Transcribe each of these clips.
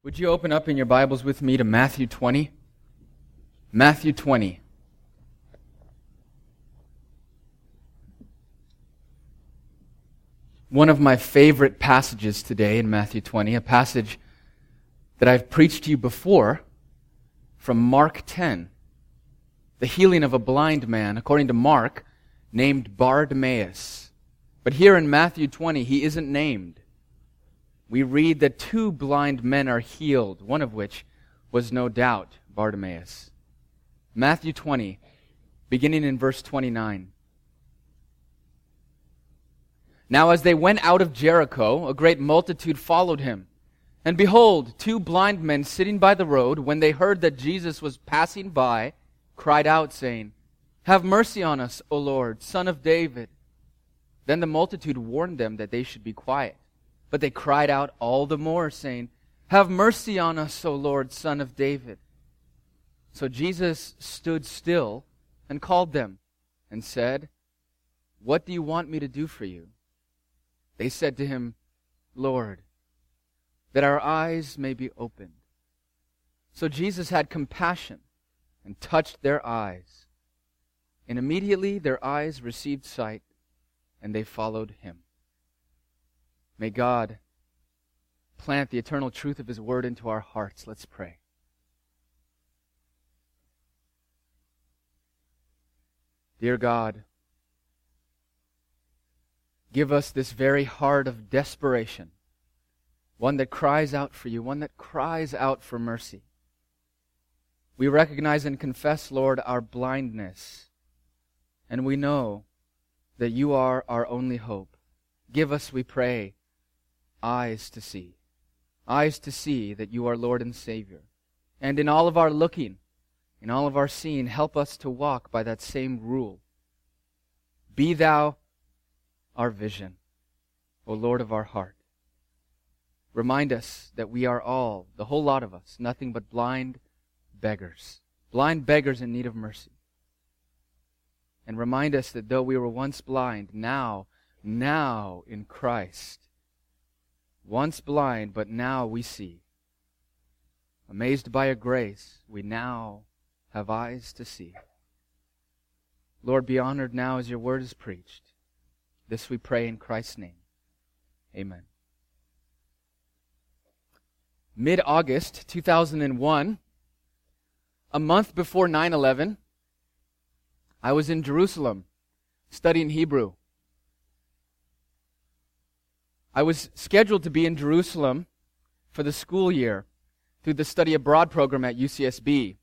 Would you open up in your Bibles with me to Matthew 20? Matthew 20. One of my favorite passages today in Matthew 20, a passage that I've preached to you before from Mark 10. The healing of a blind man, according to Mark, named Bartimaeus. But here in Matthew 20, he isn't named. We read that two blind men are healed, one of which was no doubt Bartimaeus. Matthew 20, beginning in verse 29. Now as they went out of Jericho, a great multitude followed him. And behold, two blind men sitting by the road, when they heard that Jesus was passing by, cried out, saying, "Have mercy on us, O Lord, Son of David." Then the multitude warned them that they should be quiet. But they cried out all the more, saying, "Have mercy on us, O Lord, Son of David." So Jesus stood still and called them and said, "What do you want me to do for you?" They said to him, "Lord, that our eyes may be opened." So Jesus had compassion and touched their eyes. And immediately their eyes received sight, and they followed him. May God plant the eternal truth of His Word into our hearts. Let's pray. Dear God, give us this very heart of desperation, one that cries out for you, one that cries out for mercy. We recognize and confess, Lord, our blindness, and we know that you are our only hope. Give us, we pray, eyes to see that you are Lord and Savior. And in all of our looking, in all of our seeing, help us to walk by that same rule. Be thou our vision, O Lord of our heart. Remind us that we are all, the whole lot of us, nothing but blind beggars in need of mercy. And remind us that though we were once blind, now in Christ, once blind, but now we see. Amazed by your grace, we now have eyes to see. Lord, be honored now as your word is preached. This we pray in Christ's name. Amen. Mid-August 2001, a month before 9/11, I was in Jerusalem studying Hebrew. I was scheduled to be in Jerusalem for the school year through the study abroad program at UCSB.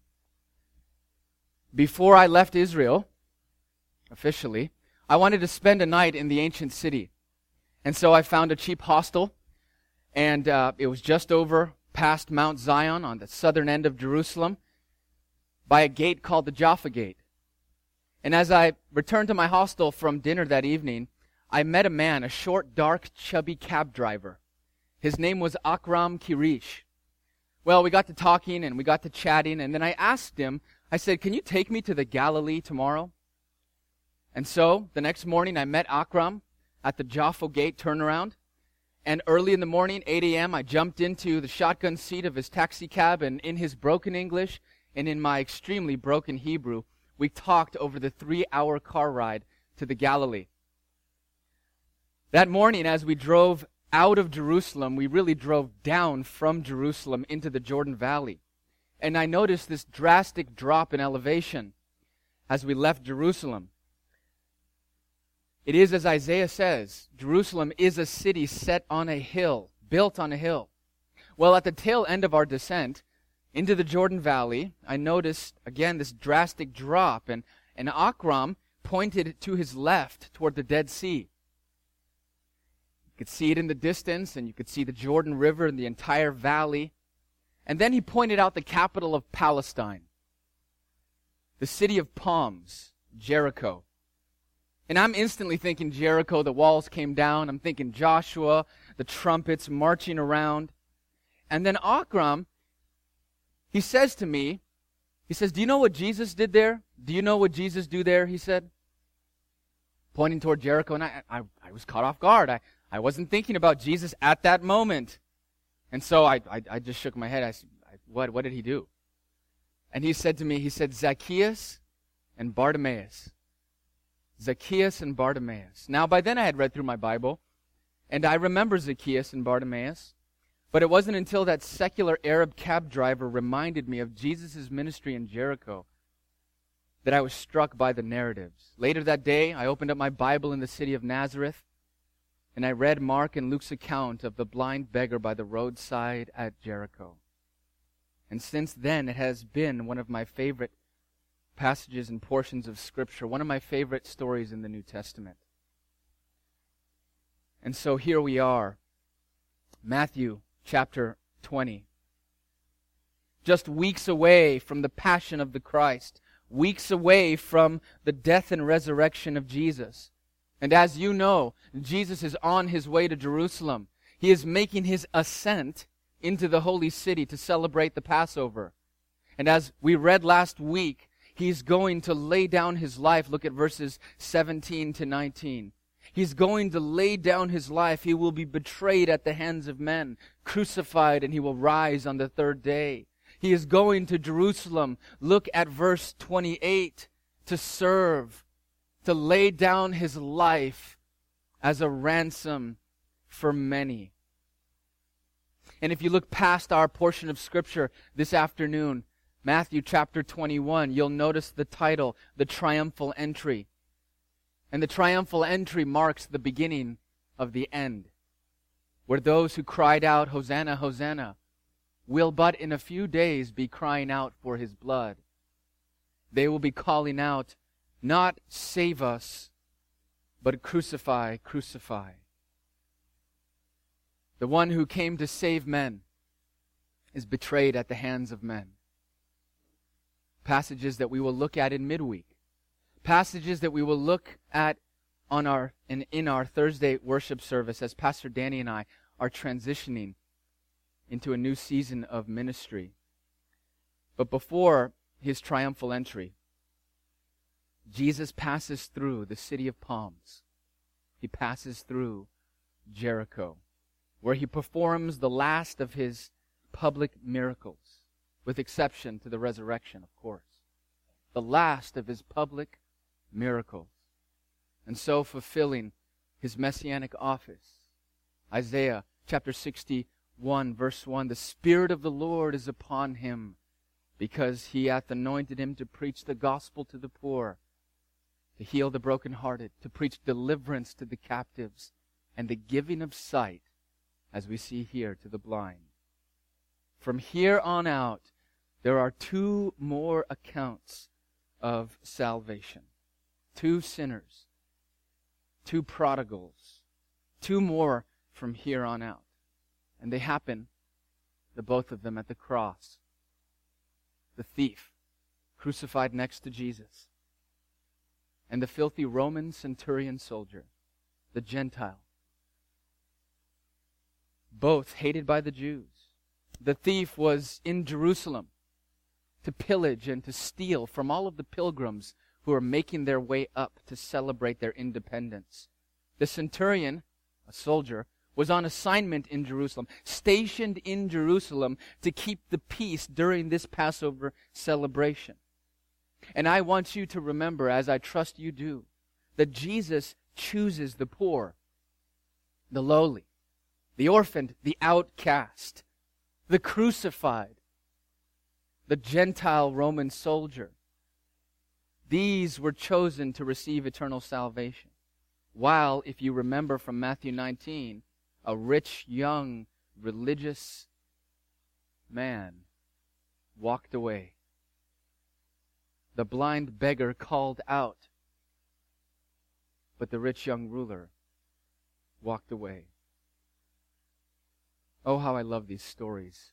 Before I left Israel, officially, I wanted to spend a night in the ancient city. And so I found a cheap hostel, and it was just over past Mount Zion on the southern end of Jerusalem by a gate called the Jaffa Gate. And as I returned to my hostel from dinner that evening, I met a man, a short, dark, chubby cab driver. His name was Akram Kirish. Well, we got to talking and we got to chatting, and then I asked him, I said, "Can you take me to the Galilee tomorrow?" And so, the next morning, I met Akram at the Jaffa Gate turnaround, and early in the morning, 8 a.m., I jumped into the shotgun seat of his taxi cab, and in his broken English and in my extremely broken Hebrew, we talked over the 3-hour car ride to the Galilee. That morning, as we drove out of Jerusalem, we really drove down from Jerusalem into the Jordan Valley. And I noticed this drastic drop in elevation as we left Jerusalem. It is as Isaiah says, Jerusalem is a city set on a hill, built on a hill. Well, at the tail end of our descent into the Jordan Valley, I noticed, again, this drastic drop, and Akram pointed to his left toward the Dead Sea. You could see it in the distance, and you could see the Jordan River and the entire valley. And then he pointed out the capital of Palestine, the city of palms, Jericho. And I'm instantly thinking Jericho, the walls came down. I'm thinking Joshua, the trumpets marching around. And then Akram, he says to me, he says, "Do you know what Jesus did there? Do you know what Jesus do there?" He said, pointing toward Jericho. And I was caught off guard. I wasn't thinking about Jesus at that moment. And so I just shook my head. I said, what did he do? And he said to me, he said, Zacchaeus and Bartimaeus. Zacchaeus and Bartimaeus. Now, by then I had read through my Bible, and I remember Zacchaeus and Bartimaeus, but it wasn't until that secular Arab cab driver reminded me of Jesus' ministry in Jericho that I was struck by the narratives. Later that day, I opened up my Bible in the city of Nazareth, and I read Mark and Luke's account of the blind beggar by the roadside at Jericho. And since then, it has been one of my favorite passages and portions of Scripture, one of my favorite stories in the New Testament. And so here we are, Matthew chapter 20. Just weeks away from the passion of the Christ, weeks away from the death and resurrection of Jesus. And as you know, Jesus is on his way to Jerusalem. He is making his ascent into the holy city to celebrate the Passover. And as we read last week, he's going to lay down his life. Look at verses 17 to 19. He's going to lay down his life. He will be betrayed at the hands of men, crucified, and he will rise on the third day. He is going to Jerusalem. Look at verse 28, to serve, to lay down his life as a ransom for many. And if you look past our portion of Scripture this afternoon, Matthew chapter 21, you'll notice the title, The Triumphal Entry. And the triumphal entry marks the beginning of the end, where those who cried out, Hosanna, Hosanna, will but in a few days be crying out for his blood. They will be calling out, not save us, but crucify, crucify. The one who came to save men is betrayed at the hands of men. Passages that we will look at in midweek. Passages that we will look at in our Thursday worship service as Pastor Danny and I are transitioning into a new season of ministry. But before his triumphal entry, Jesus passes through the city of palms. He passes through Jericho, where he performs the last of his public miracles, with exception to the resurrection, of course. The last of his public miracles. And so fulfilling his messianic office. Isaiah chapter 61, verse 1, the Spirit of the Lord is upon him, because he hath anointed him to preach the gospel to the poor, to heal the brokenhearted, to preach deliverance to the captives, and the giving of sight, as we see here, to the blind. From here on out, there are two more accounts of salvation. Two sinners, two prodigals, two more from here on out. And they happen, the both of them, at the cross. The thief, crucified next to Jesus, and the filthy Roman centurion soldier, the Gentile, both hated by the Jews. The thief was in Jerusalem to pillage and to steal from all of the pilgrims who are making their way up to celebrate their independence. The centurion, a soldier, was on assignment in Jerusalem, stationed in Jerusalem to keep the peace during this Passover celebration. And I want you to remember, as I trust you do, that Jesus chooses the poor, the lowly, the orphaned, the outcast, the crucified, the Gentile Roman soldier. These were chosen to receive eternal salvation. While, if you remember from Matthew 19, a rich, young, religious man walked away. The blind beggar called out, but the rich young ruler walked away. Oh, how I love these stories.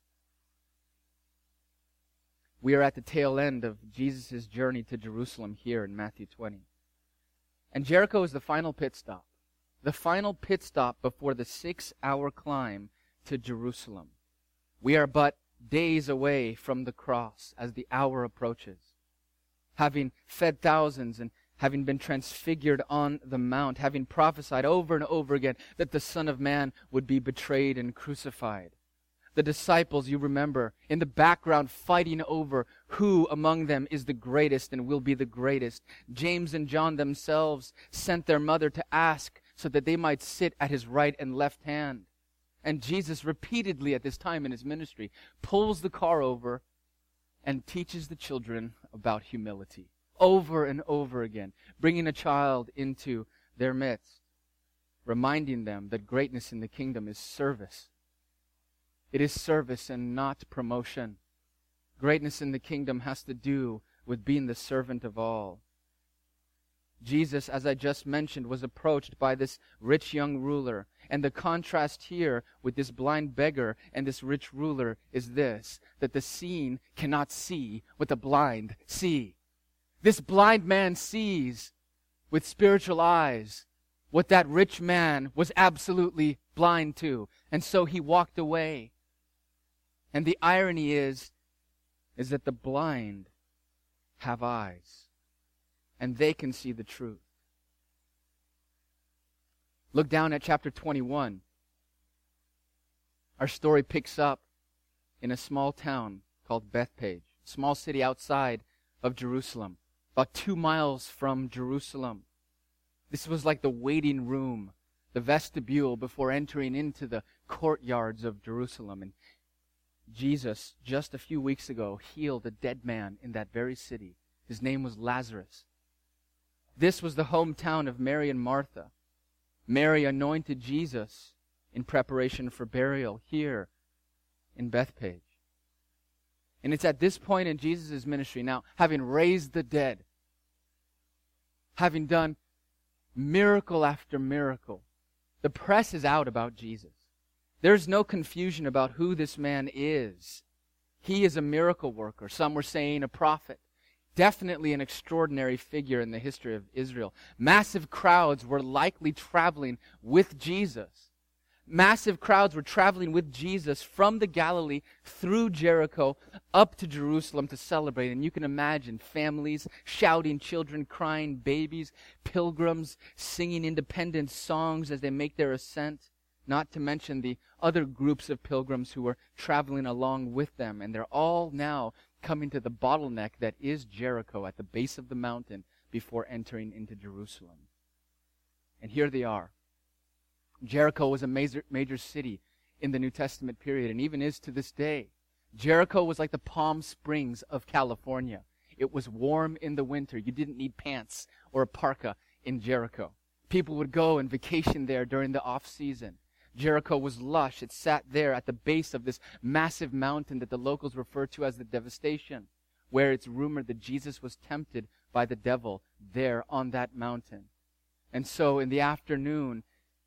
We are at the tail end of Jesus' journey to Jerusalem here in Matthew 20. And Jericho is the final pit stop. The final pit stop before the 6-hour climb to Jerusalem. We are but days away from the cross as the hour approaches. Having fed thousands and having been transfigured on the mount, having prophesied over and over again that the Son of Man would be betrayed and crucified. the disciples, you remember, in the background fighting over who among them is the greatest and will be the greatest. James and John themselves sent their mother to ask so that they might sit at his right and left hand. And Jesus repeatedly at this time in his ministry pulls the car over and teaches the children about humility over and over again, bringing a child into their midst, reminding them that greatness in the kingdom is service. It is service and not promotion. Greatness in the kingdom has to do with being the servant of all. Jesus, as I just mentioned, was approached by this rich young ruler. And the contrast here with this blind beggar and this rich ruler is this, that the seeing cannot see what the blind see. This blind man sees with spiritual eyes what that rich man was absolutely blind to. And so he walked away. And the irony is that the blind have eyes, and they can see the truth. Look down at chapter 21. Our story picks up in a small town called Bethpage, a small city outside of Jerusalem, about 2 miles from Jerusalem. This was like the waiting room, the vestibule before entering into the courtyards of Jerusalem. And Jesus, just a few weeks ago, healed a dead man in that very city. His name was Lazarus. This was the hometown of Mary and Martha. Mary anointed Jesus in preparation for burial here in Bethpage. And it's at this point in Jesus' ministry, now having raised the dead, having done miracle after miracle, the press is out about Jesus. There's no confusion about who this man is. He is a miracle worker. Some were saying a prophet. Definitely an extraordinary figure in the history of Israel. Massive crowds were likely traveling with Jesus. Massive crowds were traveling with Jesus from the Galilee through Jericho up to Jerusalem to celebrate. And you can imagine families shouting, children crying, babies, pilgrims singing independent songs as they make their ascent. Not to mention the other groups of pilgrims who were traveling along with them. And they're all now coming to the bottleneck that is Jericho at the base of the mountain before entering into Jerusalem. And here they are. Jericho was a major city in the New Testament period and even is to this day. Jericho was like the Palm Springs of California. It was warm in the winter. You didn't need pants or a parka in Jericho. People would go and vacation there during the off-season. Jericho was lush. It sat there at the base of this massive mountain that the locals refer to as the Devastation, where it's rumored that Jesus was tempted by the devil there on that mountain. And so in the afternoon,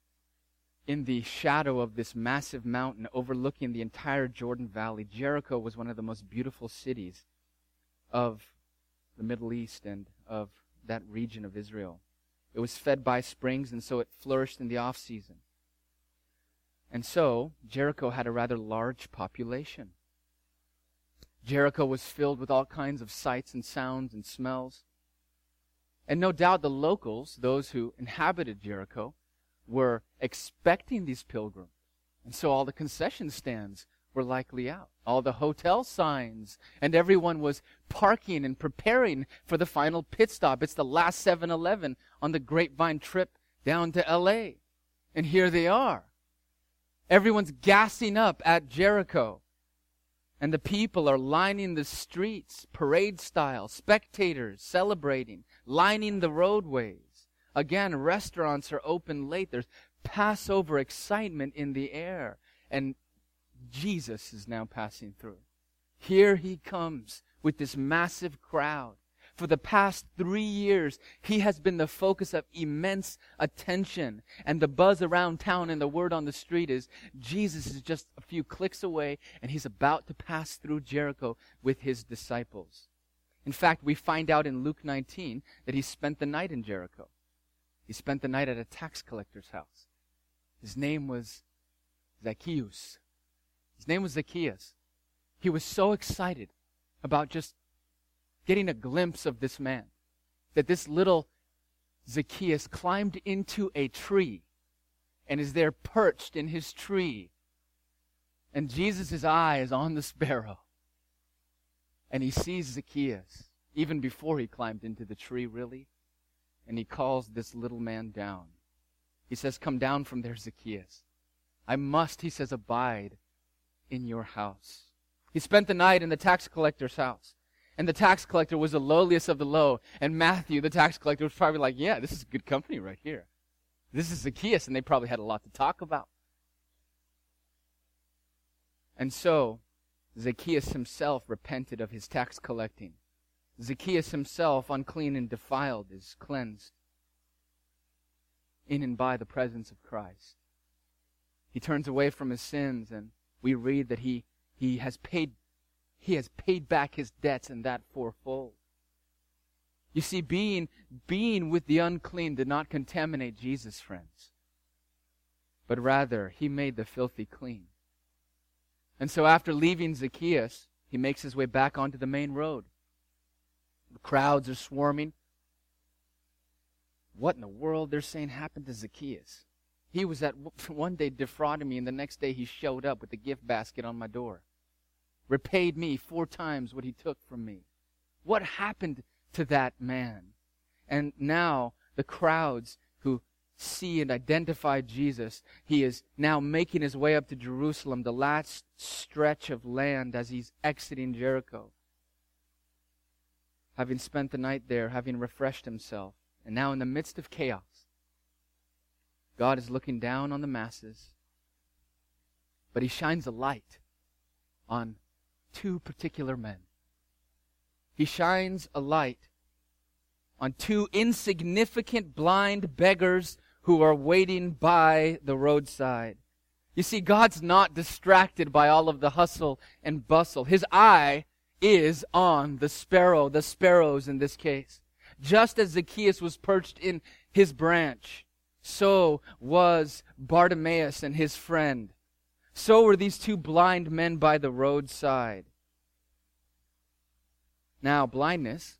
in the shadow of this massive mountain overlooking the entire Jordan Valley, Jericho was one of the most beautiful cities of the Middle East and of that region of Israel. It was fed by springs, and so it flourished in the off-season. And so, Jericho had a rather large population. Jericho was filled with all kinds of sights and sounds and smells. And no doubt the locals, those who inhabited Jericho, were expecting these pilgrims. And so all the concession stands were likely out. All the hotel signs, and everyone was parking and preparing for the final pit stop. It's the last 7-Eleven on the Grapevine trip down to L.A. And here they are. Everyone's gassing up at Jericho. And the people are lining the streets, parade style, spectators celebrating, lining the roadways. Again, restaurants are open late. There's Passover excitement in the air. And Jesus is now passing through. Here he comes with this massive crowd. For the past 3 years, he has been the focus of immense attention. And the buzz around town and the word on the street is Jesus is just a few clicks away and he's about to pass through Jericho with his disciples. In fact, we find out in Luke 19 that he spent the night in Jericho. He spent the night at a tax collector's house. His name was Zacchaeus. His name was Zacchaeus. He was so excited about just getting a glimpse of this man that this little Zacchaeus climbed into a tree and is there perched in his tree And Jesus' eye is on the sparrow. And he sees Zacchaeus, even before he climbed into the tree, really. And he calls this little man down. He says, "Come down from there, Zacchaeus. I must," he says, "abide in your house." He spent the night in the tax collector's house. And the tax collector was the lowliest of the low. And Matthew, the tax collector, was probably like, "Yeah, this is good company right here. This is Zacchaeus," and they probably had a lot to talk about. And so, Zacchaeus himself repented of his tax collecting. Zacchaeus himself, unclean and defiled, is cleansed in and by the presence of Christ. He turns away from his sins, and we read that he has paid back his debts, and that fourfold. You see, being with the unclean did not contaminate Jesus, friends, but rather he made the filthy clean. And so after leaving Zacchaeus, he makes his way back onto the main road. The crowds are swarming. What in the world, they're saying, happened to Zacchaeus? He was at one day defrauding me, and the next day he showed up with a gift basket on my door. Repaid me 4 times what he took from me. What happened to that man? And now the crowds who see and identify Jesus, he is now making his way up to Jerusalem, the last stretch of land as he's exiting Jericho. Having spent the night there, having refreshed himself, and now in the midst of chaos, God is looking down on the masses, but he shines a light on 2 particular men. He shines a light on 2 insignificant blind beggars who are waiting by the roadside. You see, God's not distracted by all of the hustle and bustle. His eye is on the sparrows in this case. Just as Zacchaeus was perched in his branch, so was Bartimaeus and his friend. So were these 2 blind men by the roadside. Now, blindness,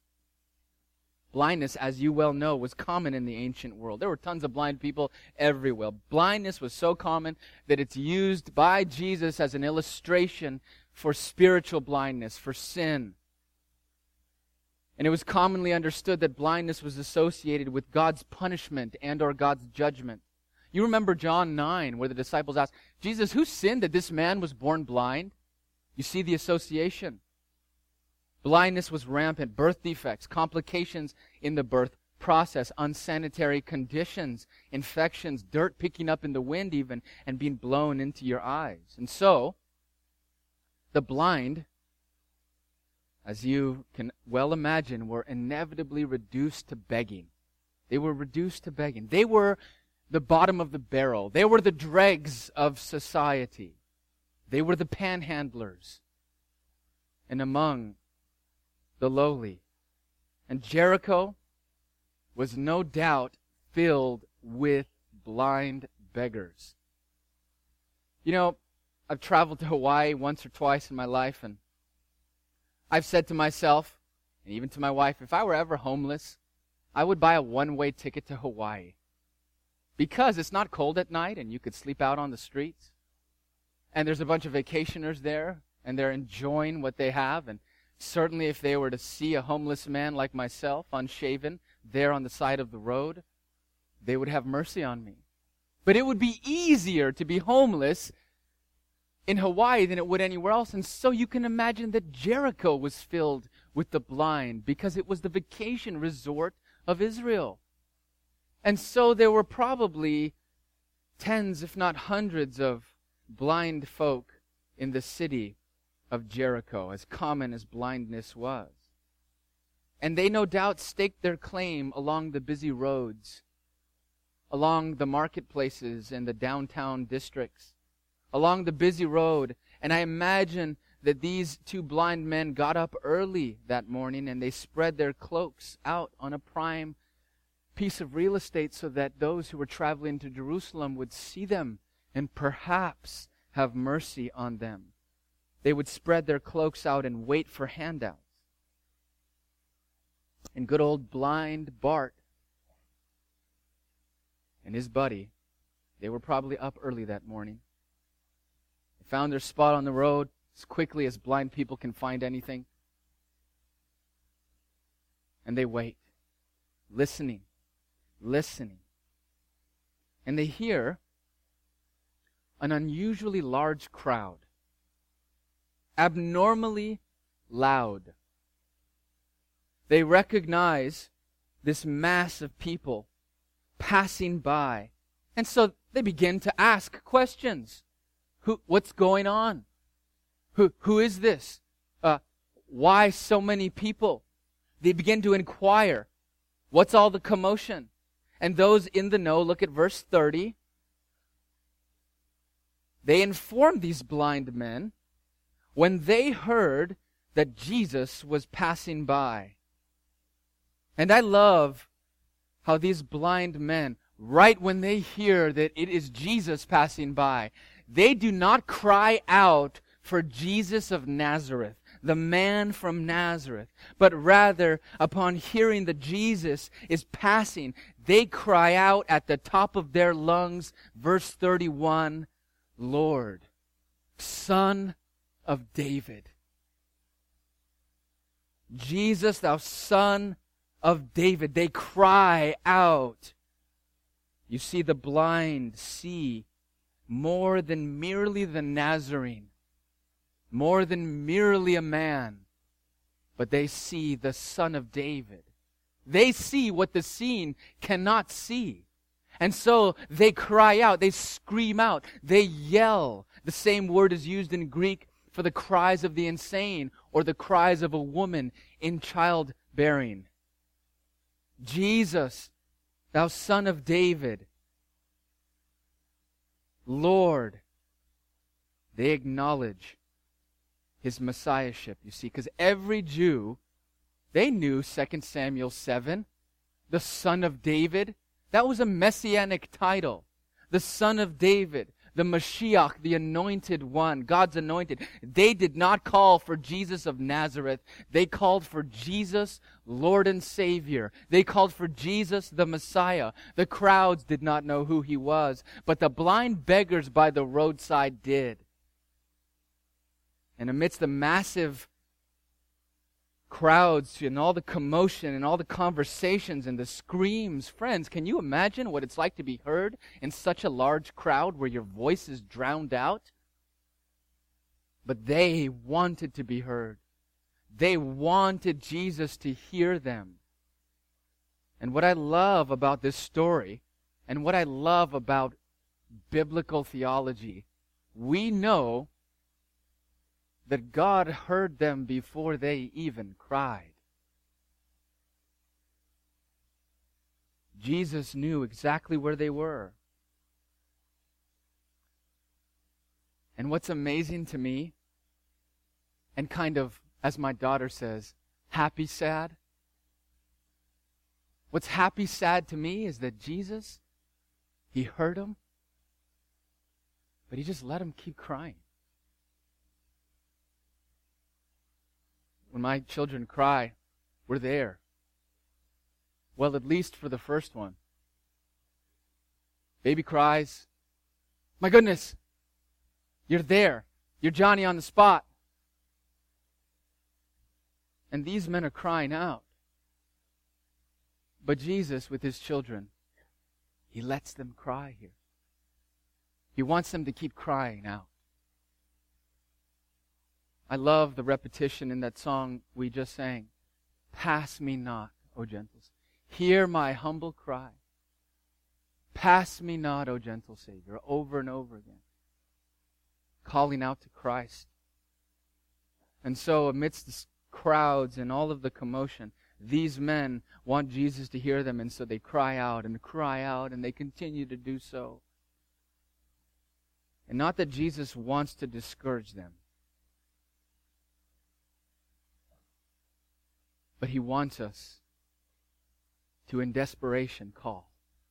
as you well know, was common in the ancient world. There were tons of blind people everywhere. Blindness was so common that it's used by Jesus as an illustration for spiritual blindness, for sin. And it was commonly understood that blindness was associated with God's punishment and or God's judgment. You remember John 9, where the disciples asked, "Jesus, who sinned that this man was born blind?" You see the association. Blindness was rampant. Birth defects, complications in the birth process, unsanitary conditions, infections, dirt picking up in the wind even, and being blown into your eyes. And so, the blind, as you can well imagine, were inevitably reduced to begging. They were reduced to begging. They were the bottom of the barrel. They were the dregs of society. They were the panhandlers. And among the lowly. And Jericho was no doubt filled with blind beggars. You know, I've traveled to Hawaii once or twice in my life, and I've said to myself, and even to my wife, if I were ever homeless, I would buy a one-way ticket to Hawaii. Because it's not cold at night, and you could sleep out on the streets. And there's a bunch of vacationers there, and they're enjoying what they have, and certainly if they were to see a homeless man like myself, unshaven, there on the side of the road, they would have mercy on me. But it would be easier to be homeless in Hawaii than it would anywhere else. And so you can imagine that Jericho was filled with the blind because it was the vacation resort of Israel. And so there were probably tens, if not hundreds, of blind folk in the city of Jericho, as common as blindness was. And they no doubt staked their claim along the busy roads, along the marketplaces and the downtown districts, along the busy road. And I imagine that these 2 blind men got up early that morning and they spread their cloaks out on a prime piece of real estate so that those who were traveling to Jerusalem would see them and perhaps have mercy on them. They would spread their cloaks out and wait for handouts. And good old blind Bart and his buddy, they were probably up early that morning. They found their spot on the road as quickly as blind people can find anything. And they wait, listening. And they hear an unusually large crowd, abnormally loud. They recognize this mass of people passing by. And so they begin to ask questions. What's going on? Who is this? Why so many people? They begin to inquire. What's all the commotion? And those in the know, look at verse 30. They informed these blind men when they heard that Jesus was passing by. And I love how these blind men, right when they hear that it is Jesus passing by, they do not cry out for Jesus of Nazareth, the man from Nazareth, but rather, upon hearing that Jesus is passing, they cry out at the top of their lungs, verse 31, Lord, Son of David. Jesus, thou Son of David. They cry out. You see, the blind see more than merely the Nazarene, more than merely a man, but they see the Son of David. They see what the seen cannot see. And so they cry out, they scream out, they yell. The same word is used in Greek for the cries of the insane or the cries of a woman in childbearing. Jesus, thou Son of David, Lord. They acknowledge his messiahship, you see, because every Jew, they knew 2 Samuel 7, the Son of David. That was a messianic title. The Son of David, the Mashiach, the Anointed One, God's anointed. They did not call for Jesus of Nazareth. They called for Jesus, Lord and Savior. They called for Jesus, the Messiah. The crowds did not know who he was, but the blind beggars by the roadside did. And amidst the massive crowds and all the commotion and all the conversations and the screams, friends, can you imagine what it's like to be heard in such a large crowd where your voice is drowned out? But they wanted to be heard. They wanted Jesus to hear them. And what I love about this story, and what I love about biblical theology, we know that God heard them before they even cried. Jesus knew exactly where they were. And what's amazing to me, and kind of, as my daughter says, happy sad. What's happy sad to me is that Jesus, he heard them, but he just let them keep crying. When my children cry, we're there. Well, at least for the first one. Baby cries, my goodness, you're there. You're Johnny on the spot. And these men are crying out. But Jesus, with his children, he lets them cry here. He wants them to keep crying out. I love the repetition in that song we just sang. Pass me not, O gentle Savior. Hear my humble cry. Pass me not, O gentle Savior. Over and over again. Calling out to Christ. And so amidst the crowds and all of the commotion, these men want Jesus to hear them, and so they cry out, and they continue to do so. And not that Jesus wants to discourage them, but he wants us to, in desperation, call.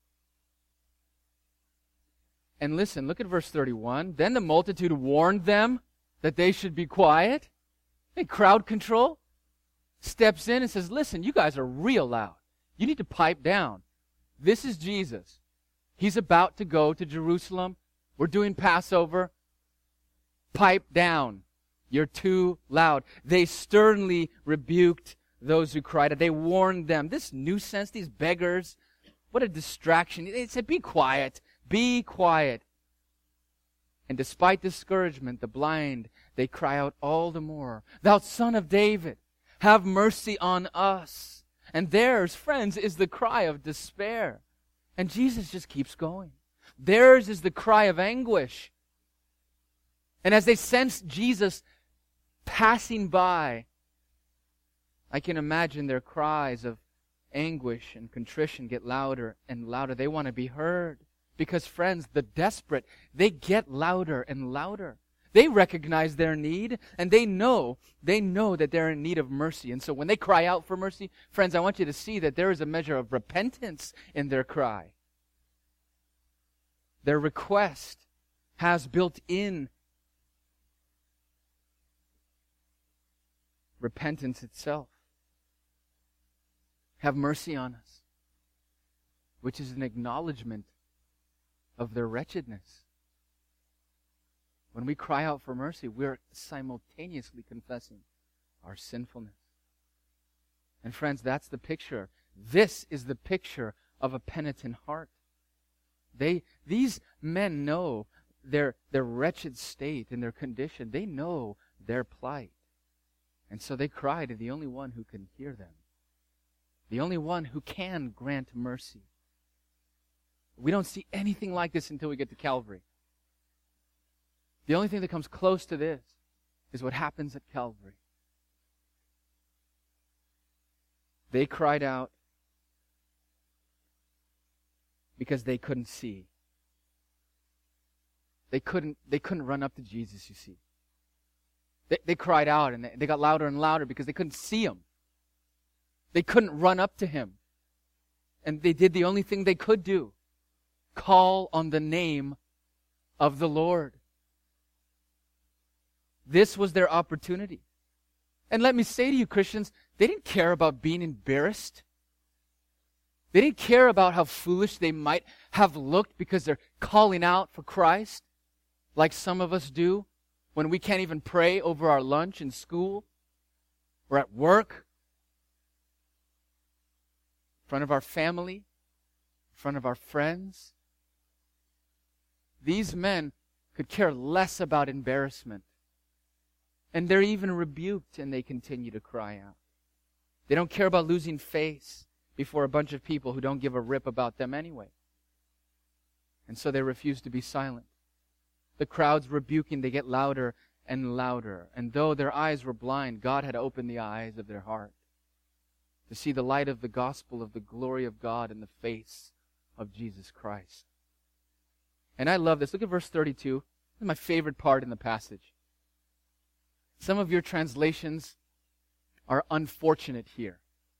And listen, look at verse 31. Then the multitude warned them that they should be quiet. Hey, crowd control steps in and says, listen, you guys are real loud. You need to pipe down. This is Jesus. He's about to go to Jerusalem. We're doing Passover. Pipe down. You're too loud. They sternly rebuked those who cried out. They warned them. This nuisance, these beggars, what a distraction. They said, be quiet. Be quiet. And despite discouragement, the blind, they cry out all the more, Thou Son of David, have mercy on us. And theirs, friends, is the cry of despair. And Jesus just keeps going. Theirs is the cry of anguish. And as they sense Jesus passing by, I can imagine their cries of anguish and contrition get louder and louder. They want to be heard. Because, friends, the desperate, they get louder and louder. They recognize their need, and they know that they're in need of mercy. And so when they cry out for mercy, friends, I want you to see that there is a measure of repentance in their cry. Their request has built in repentance itself. Have mercy on us, which is an acknowledgement of their wretchedness. When we cry out for mercy, we're simultaneously confessing our sinfulness. And friends, that's the picture. This is the picture of a penitent heart. These men know their wretched state and their condition. They know their plight. And so they cry to the only one who can hear them. The only one who can grant mercy. We don't see anything like this until we get to Calvary. The only thing that comes close to this is what happens at Calvary. They cried out because they couldn't see. They couldn't run up to Jesus, you see. They cried out and they got louder and louder because they couldn't see him. They couldn't run up to him. And they did the only thing they could do. Call on the name of the Lord. This was their opportunity. And let me say to you, Christians, they didn't care about being embarrassed. They didn't care about how foolish they might have looked because they're calling out for Christ, like some of us do when we can't even pray over our lunch in school or at work, in front of our family, in front of our friends. These men could care less about embarrassment. And they're even rebuked and they continue to cry out. They don't care about losing face before a bunch of people who don't give a rip about them anyway. And so they refuse to be silent. The crowd's rebuking, they get louder and louder. And though their eyes were blind, God had opened the eyes of their heart to see the light of the gospel of the glory of God in the face of Jesus Christ. And I love this. Look at verse 32. This is my favorite part in the passage. Some of your translations are unfortunate here.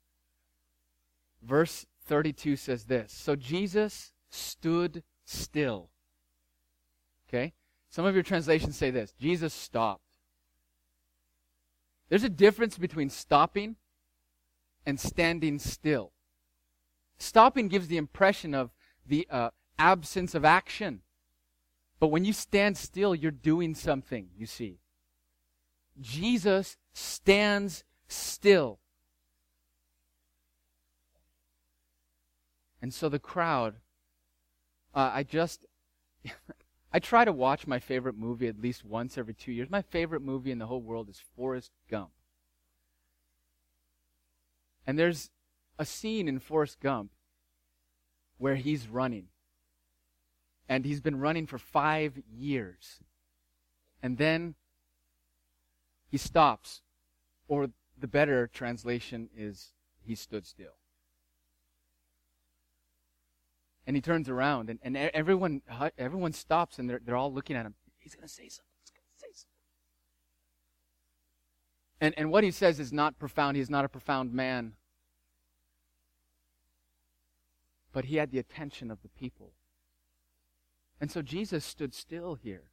Verse 32 says this. So Jesus stood still. Okay? Some of your translations say this. Jesus stopped. There's a difference between stopping and standing still. Stopping gives the impression of the absence of action. But when you stand still, you're doing something, you see. Jesus stands still. And so the crowd, I try to watch my favorite movie at least once every 2 years. My favorite movie in the whole world is Forrest Gump. And there's a scene in Forrest Gump where he's running. And he's been running for 5 years. And then he stops. Or the better translation is, he stood still. And he turns around, and everyone stops, and they're all looking at him. He's going to say something. He's going to say something. And what he says is not profound. He's not a profound man. But he had the attention of the people. And so Jesus stood still here,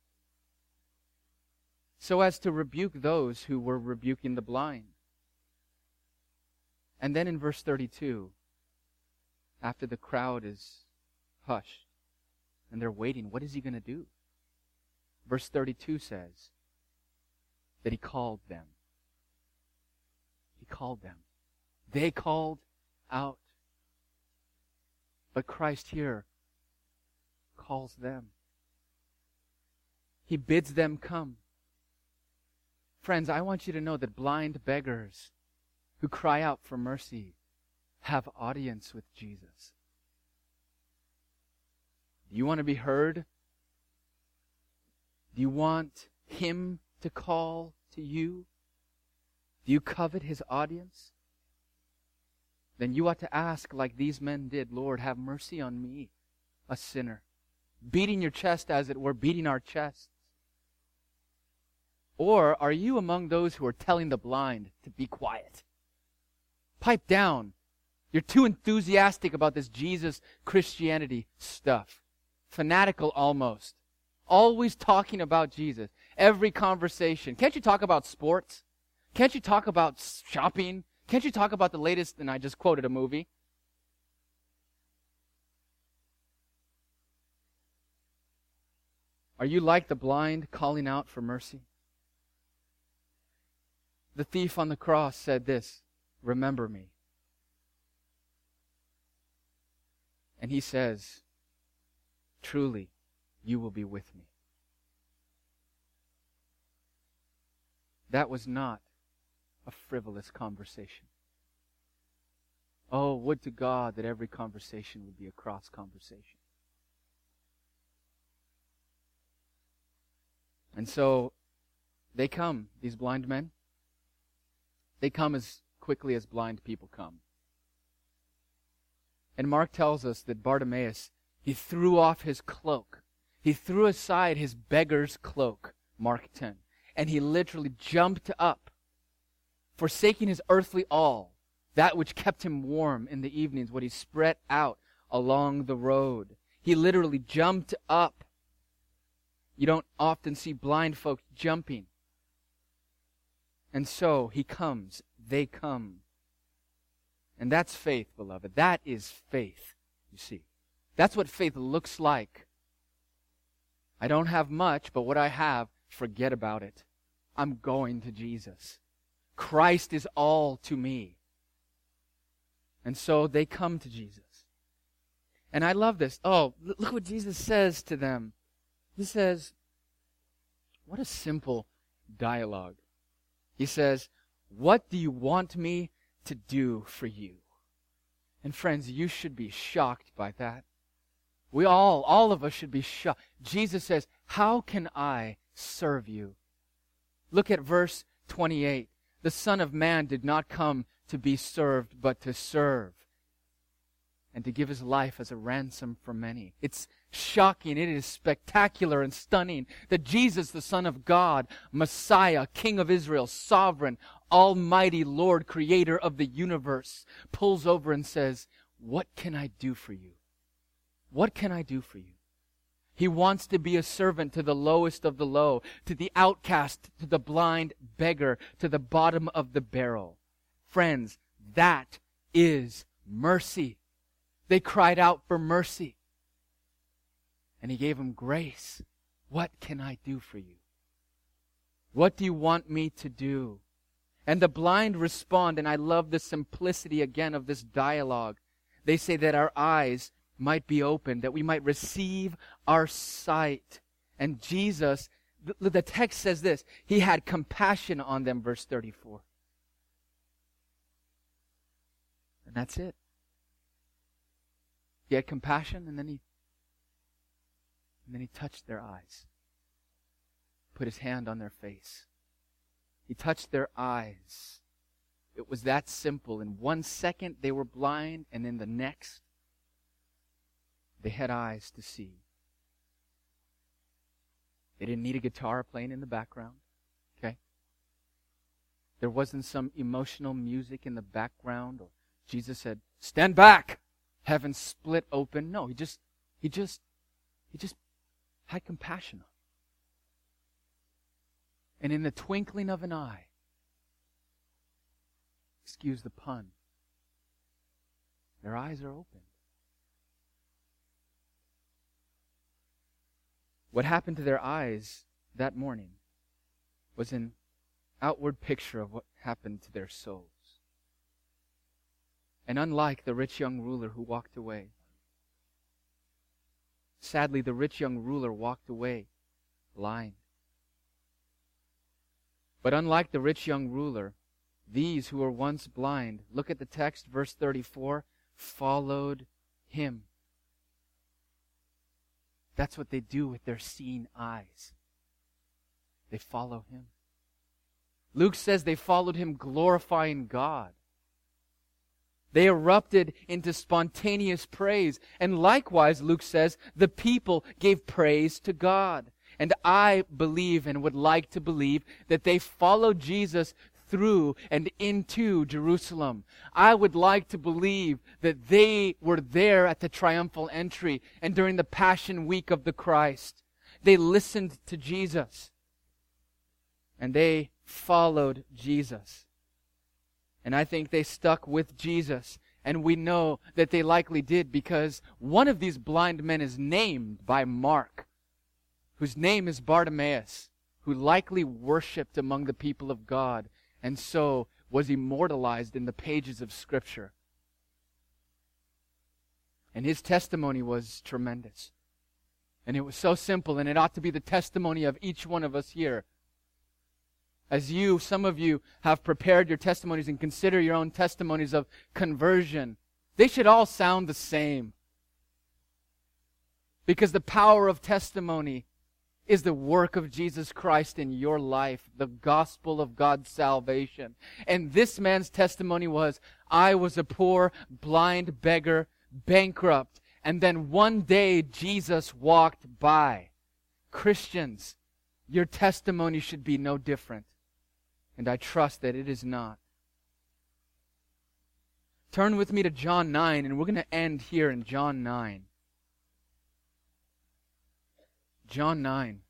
so as to rebuke those who were rebuking the blind. And then in verse 32, after the crowd is hushed and they're waiting, what is he going to do? Verse 32 says, that he called them. He called them. They called out. But Christ here calls them. He bids them come. Friends, I want you to know that blind beggars who cry out for mercy have audience with Jesus. Do you want to be heard? Do you want Him to call to you? Do you covet His audience? Then you ought to ask like these men did, Lord, have mercy on me, a sinner. Beating your chest, as it were, beating our chests. Or are you among those who are telling the blind to be quiet? Pipe down. You're too enthusiastic about this Jesus Christianity stuff. Fanatical almost. Always talking about Jesus. Every conversation. Can't you talk about sports? Can't you talk about shopping? Can't you talk about the latest, and I just quoted a movie. Are you like the blind calling out for mercy? The thief on the cross said this, remember me. And he says, truly, you will be with me. That was not a frivolous conversation. Oh, would to God that every conversation would be a cross conversation. And so they come, these blind men. They come as quickly as blind people come. And Mark tells us that Bartimaeus, he threw off his cloak. He threw aside his beggar's cloak, Mark 10. And he literally jumped up, forsaking his earthly all, that which kept him warm in the evenings, what he spread out along the road. He literally jumped up. You don't often see blind folks jumping. And so he comes, they come. And that's faith, beloved. That is faith, you see. That's what faith looks like. I don't have much, but what I have, forget about it. I'm going to Jesus. Christ is all to me. And so they come to Jesus. And I love this. Oh, look what Jesus says to them. He says, what a simple dialogue. He says, what do you want me to do for you? And friends, you should be shocked by that. We all of us should be shocked. Jesus says, how can I serve you? Look at verse 28. The Son of Man did not come to be served, but to serve, and to give His life as a ransom for many. It's shocking. It is spectacular and stunning that Jesus, the Son of God, Messiah, King of Israel, sovereign, almighty Lord, creator of the universe, pulls over and says, what can I do for you? What can I do for you? He wants to be a servant to the lowest of the low, to the outcast, to the blind beggar, to the bottom of the barrel. Friends, that is mercy. They cried out for mercy. And He gave them grace. What can I do for you? What do you want me to do? And the blind respond, and I love the simplicity again of this dialogue. They say that our eyes might be opened, that we might receive our sight. And Jesus, the text says this, He had compassion on them, verse 34. And that's it. He had compassion, and then he touched their eyes. Put His hand on their face. He touched their eyes. It was that simple. In 1 second, they were blind, and in the next, they had eyes to see. They didn't need a guitar playing in the background. Okay? There wasn't some emotional music in the background, or Jesus said, stand back! Heaven split open. No, he just had compassion on them. And in the twinkling of an eye, excuse the pun, their eyes are opened. What happened to their eyes that morning was in outward picture of what happened to their souls. And unlike the rich young ruler who walked away, sadly, the rich young ruler walked away blind. But unlike the rich young ruler, these who were once blind, look at the text, verse 34, followed him. That's what they do with their seeing eyes. They follow him. Luke says they followed him glorifying God. They erupted into spontaneous praise. And likewise, Luke says, the people gave praise to God. And I believe and would like to believe that they followed Jesus through and into Jerusalem. I would like to believe that they were there at the triumphal entry and during the Passion Week of the Christ. They listened to Jesus. And they followed Jesus. And I think they stuck with Jesus. And we know that they likely did because one of these blind men is named by Mark, whose name is Bartimaeus, who likely worshipped among the people of God and so was immortalized in the pages of Scripture. And his testimony was tremendous. And it was so simple, and it ought to be the testimony of each one of us here. As some of you have prepared your testimonies and consider your own testimonies of conversion, they should all sound the same. Because the power of testimony is the work of Jesus Christ in your life, the gospel of God's salvation. And this man's testimony was, I was a poor, blind beggar, bankrupt, and then one day Jesus walked by. Christians, your testimony should be no different. And I trust that it is not. Turn with me to John 9, and we're going to end here in John 9. John 9.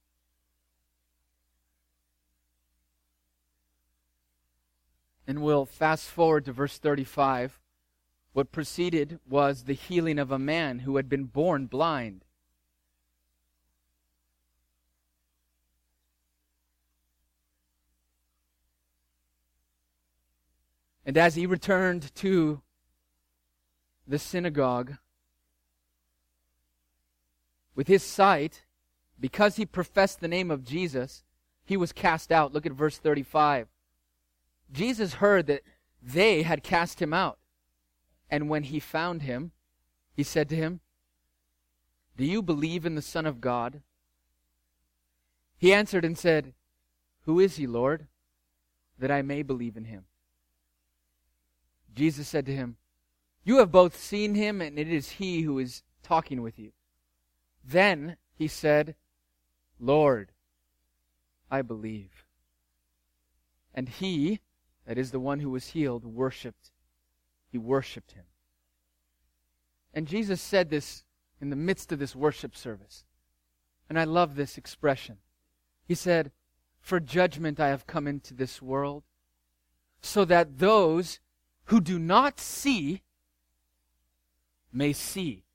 And we'll fast forward to verse 35. What preceded was the healing of a man who had been born blind. And as he returned to the synagogue, with his sight, because he professed the name of Jesus, he was cast out. Look at verse 35. Jesus heard that they had cast him out. And when he found him, he said to him, Do you believe in the Son of God? He answered and said, Who is he, Lord, that I may believe in him? Jesus said to him, You have both seen him, and it is he who is talking with you. Then he said, Lord, I believe. And he, that is the one who was healed, worshipped. He worshipped him. And Jesus said this in the midst of this worship service. And I love this expression. He said, For judgment I have come into this world, so that those who do not see may see.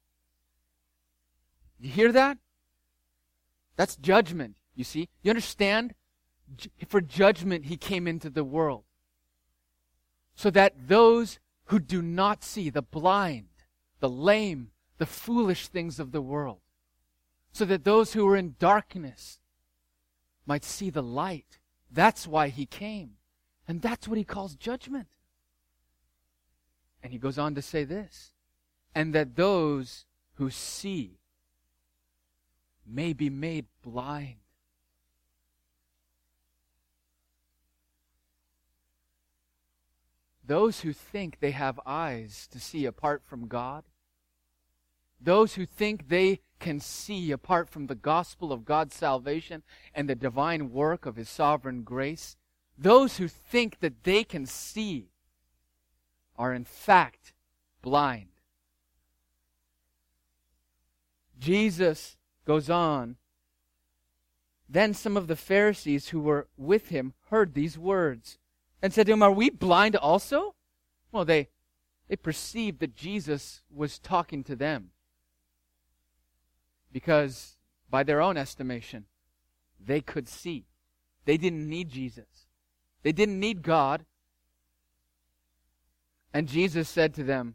You hear that? That's judgment, you see. You understand? For judgment he came into the world. So that those who do not see, the blind, the lame, the foolish things of the world, so that those who are in darkness might see the light. That's why he came. And that's what he calls judgment. And he goes on to say this, and that those who see may be made blind. Those who think they have eyes to see apart from God, those who think they can see apart from the gospel of God's salvation and the divine work of His sovereign grace, those who think that they can see are in fact blind. Jesus goes on. Then some of the Pharisees who were with him heard these words and said to him, Are we blind also? Well, they perceived that Jesus was talking to them because by their own estimation, they could see. They didn't need Jesus. They didn't need God. And Jesus said to them,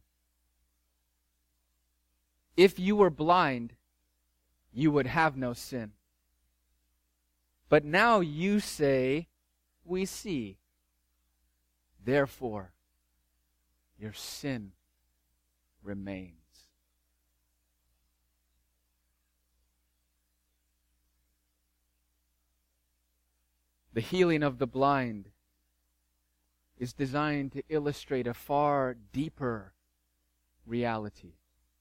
if you were blind, you would have no sin. But now you say, we see. Therefore, your sin remains. The healing of the blind is designed to illustrate a far deeper reality.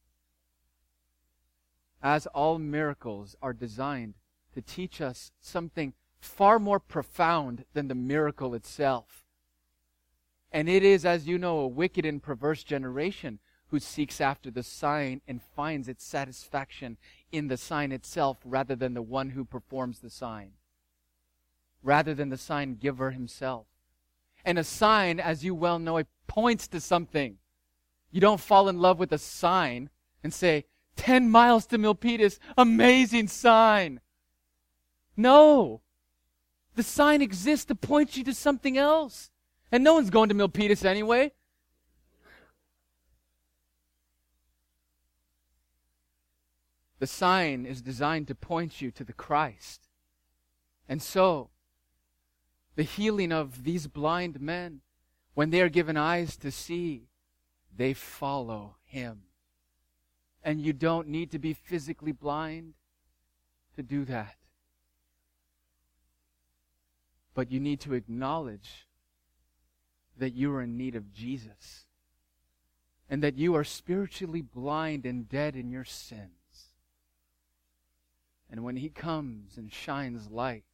As all miracles are designed to teach us something far more profound than the miracle itself. And it is, as you know, a wicked and perverse generation who seeks after the sign and finds its satisfaction in the sign itself rather than the one who performs the sign, rather than the sign giver himself. And a sign, as you well know, it points to something. You don't fall in love with a sign and say, 10 miles to Milpitas, amazing sign. No. The sign exists to point you to something else. And no one's going to Milpitas anyway. The sign is designed to point you to the Christ. And so, the healing of these blind men, when they are given eyes to see, they follow Him. And you don't need to be physically blind to do that. But you need to acknowledge that you are in need of Jesus. And that you are spiritually blind and dead in your sins. And when He comes and shines light,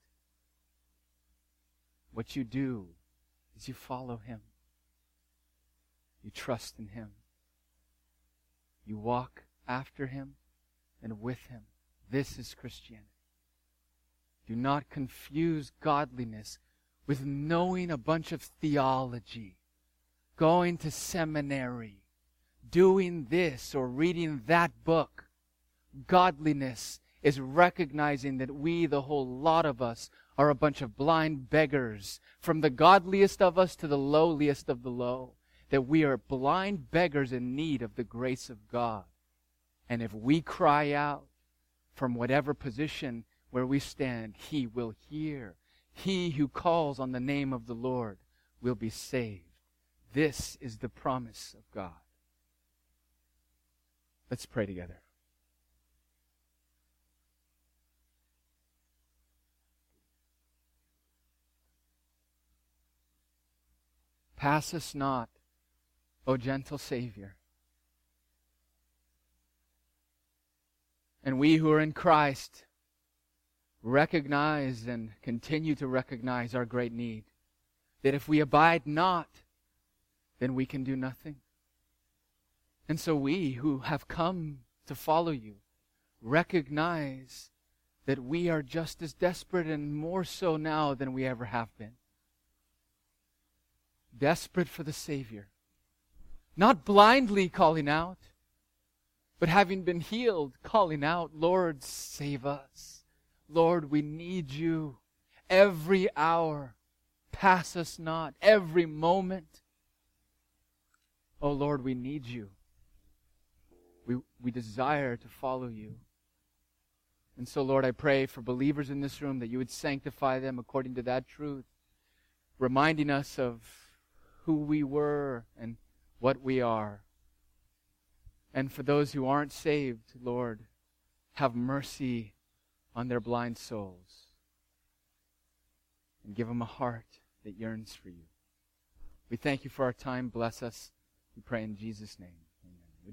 what you do is you follow Him. You trust in Him. You walk after Him and with Him. This is Christianity. Do not confuse godliness with knowing a bunch of theology, going to seminary, doing this or reading that book. Godliness is recognizing that we, the whole lot of us, are a bunch of blind beggars, from the godliest of us to the lowliest of the low, that we are blind beggars in need of the grace of God. And if we cry out from whatever position where we stand, He will hear. He who calls on the name of the Lord will be saved. This is the promise of God. Let's pray together. Pass us not, O gentle Savior. And we who are in Christ recognize and continue to recognize our great need. That if we abide not, then we can do nothing. And so we who have come to follow You recognize that we are just as desperate and more so now than we ever have been. Desperate for the Savior. Not blindly calling out, but having been healed, calling out, Lord, save us. Lord, we need You every hour. Pass us not every moment. Oh Lord, we need You. We desire to follow You. And so, Lord, I pray for believers in this room that You would sanctify them according to that truth, reminding us of who we were and what we are. And for those who aren't saved, Lord, have mercy on their blind souls and give them a heart that yearns for You. We thank You for our time. Bless us. We pray in Jesus' name.